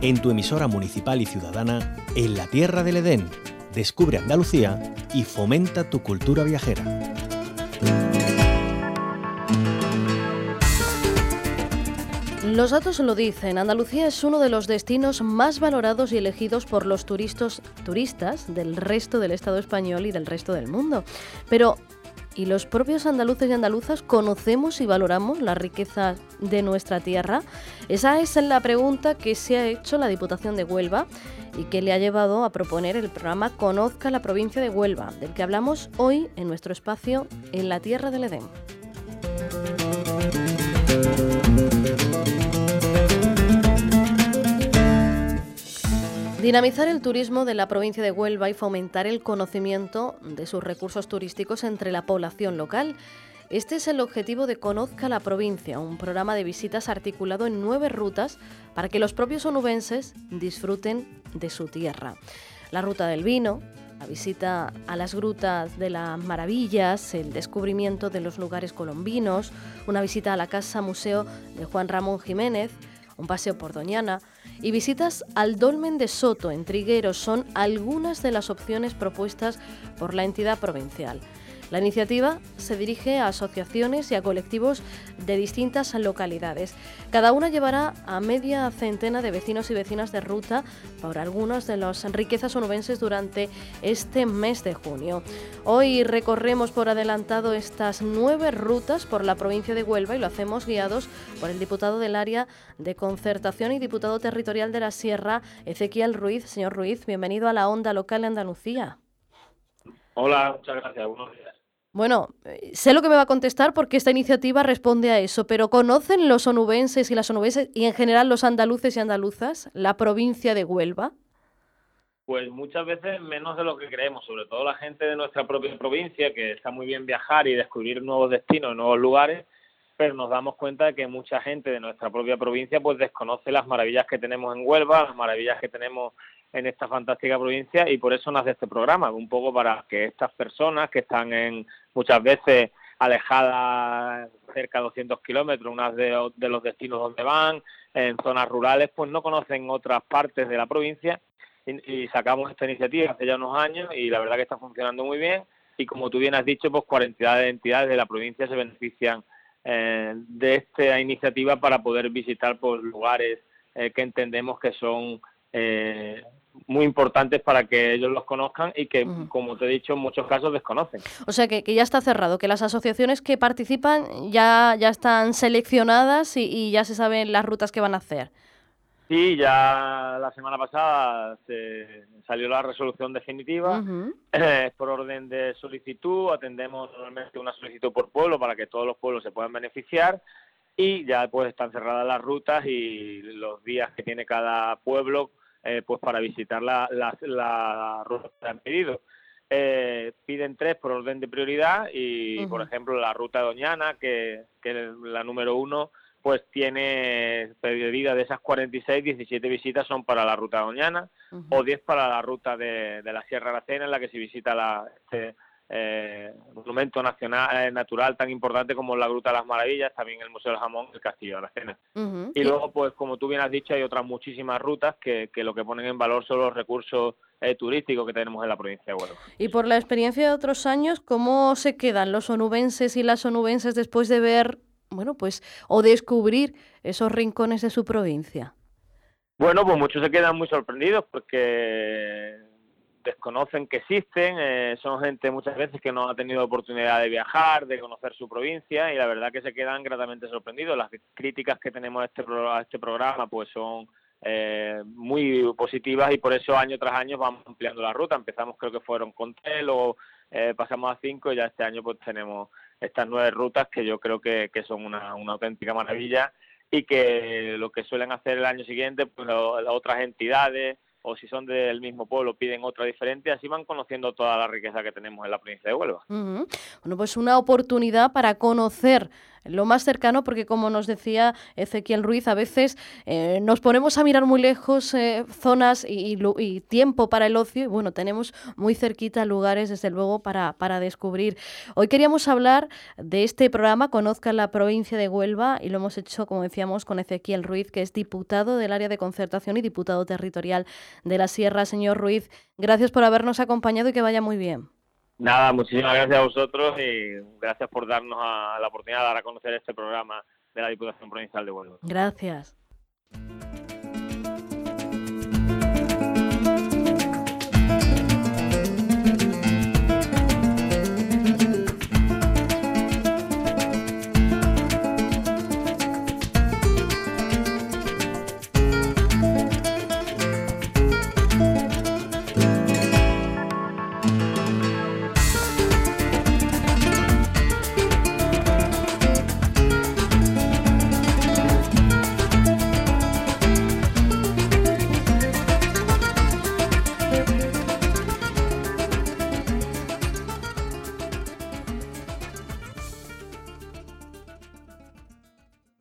en tu emisora municipal y ciudadana, en la Tierra del Edén. Descubre Andalucía y fomenta tu cultura viajera. Los datos lo dicen, Andalucía es uno de los destinos más valorados y elegidos por los turistas del resto del Estado español y del resto del mundo. Pero, ¿y los propios andaluces y andaluzas conocemos y valoramos la riqueza de nuestra tierra? Esa es la pregunta que se ha hecho la Diputación de Huelva y que le ha llevado a proponer el programa Conozca la provincia de Huelva, del que hablamos hoy en nuestro espacio En la Tierra del Edén. Dinamizar el turismo de la provincia de Huelva y fomentar el conocimiento de sus recursos turísticos entre la población local. Este es el objetivo de Conozca la Provincia, un programa de visitas articulado en 9 rutas para que los propios onubenses disfruten de su tierra. La ruta del vino, la visita a las grutas de las maravillas, el descubrimiento de los lugares colombinos, una visita a la Casa Museo de Juan Ramón Jiménez, un paseo por Doñana y visitas al Dolmen de Soto en Trigueros son algunas de las opciones propuestas por la entidad provincial. La iniciativa se dirige a asociaciones y a colectivos de distintas localidades. Cada una llevará a media centena de vecinos y vecinas de ruta por algunas de las riquezas onubenses durante este mes de junio. Hoy recorremos por adelantado estas 9 rutas por la provincia de Huelva y lo hacemos guiados por el diputado del área de concertación y diputado territorial de la Sierra, Ezequiel Ruiz. Señor Ruiz, bienvenido a la Onda Local de Andalucía. Hola, muchas gracias. Buenos días. Bueno, sé lo que me va a contestar porque esta iniciativa responde a eso, pero ¿conocen los onubenses y las onubenses y en general los andaluces y andaluzas la provincia de Huelva? Pues muchas veces menos de lo que creemos, sobre todo la gente de nuestra propia provincia, que está muy bien viajar y descubrir nuevos destinos, nuevos lugares, pero nos damos cuenta de que mucha gente de nuestra propia provincia pues desconoce las maravillas que tenemos en Huelva, las maravillas que tenemos en esta fantástica provincia y por eso nace este programa, un poco para que estas personas que están muchas veces alejadas cerca de 200 kilómetros, unas de los destinos donde van, en zonas rurales, pues no conocen otras partes de la provincia y sacamos esta iniciativa hace ya unos años y la verdad que está funcionando muy bien y como tú bien has dicho, pues 40 entidades de la provincia se benefician de esta iniciativa para poder visitar pues lugares que entendemos que son muy importantes para que ellos los conozcan y que, como te he dicho, en muchos casos desconocen. O sea, que ya está cerrado, que las asociaciones que participan ya están seleccionadas y ya se saben las rutas que van a hacer. Sí, ya la semana pasada se salió la resolución definitiva. Por orden de solicitud, atendemos normalmente una solicitud por pueblo para que todos los pueblos se puedan beneficiar y ya pues están cerradas las rutas y los días que tiene cada pueblo pues para visitar la ruta que han pedido. Piden 3 por orden de prioridad y, por ejemplo, la ruta de Doñana, que es la número 1, pues tiene pedida de esas 46, 17 visitas son para la ruta de Doñana o 10 para la ruta de la Sierra de Aracena, en la que se visita este monumento natural tan importante como la Gruta de las Maravillas, también el Museo del Jamón y el Castillo de Aracena. Y luego, pues como tú bien has dicho, hay otras muchísimas rutas que lo que ponen en valor son los recursos turísticos que tenemos en la provincia de Huelva. Y por la experiencia de otros años, ¿cómo se quedan los onubenses y las onubenses después de ver, bueno, pues, o descubrir esos rincones de su provincia? Bueno, pues muchos se quedan muy sorprendidos porque desconocen que existen, son gente muchas veces que no ha tenido oportunidad de viajar, de conocer su provincia y la verdad que se quedan gratamente sorprendidos. Las críticas que tenemos a este programa pues son muy positivas y por eso año tras año vamos ampliando la ruta. Empezamos creo que fueron con 3, luego pasamos a 5 y ya este año pues tenemos estas 9 rutas que yo creo que son una auténtica maravilla y que lo que suelen hacer el año siguiente pues las otras entidades o si son del mismo pueblo piden otra diferente, así van conociendo toda la riqueza que tenemos en la provincia de Huelva. Bueno, pues una oportunidad para conocer lo más cercano, porque como nos decía Ezequiel Ruiz, a veces nos ponemos a mirar muy lejos zonas y tiempo para el ocio, y bueno, tenemos muy cerquita lugares, desde luego, para descubrir. Hoy queríamos hablar de este programa, Conozca la provincia de Huelva, y lo hemos hecho, como decíamos, con Ezequiel Ruiz, que es diputado del área de concertación y diputado territorial de la Sierra. Señor Ruiz, gracias por habernos acompañado y que vaya muy bien. Nada, muchísimas gracias a vosotros y gracias por darnos la oportunidad de dar a conocer este programa de la Diputación Provincial de Huelva. Gracias.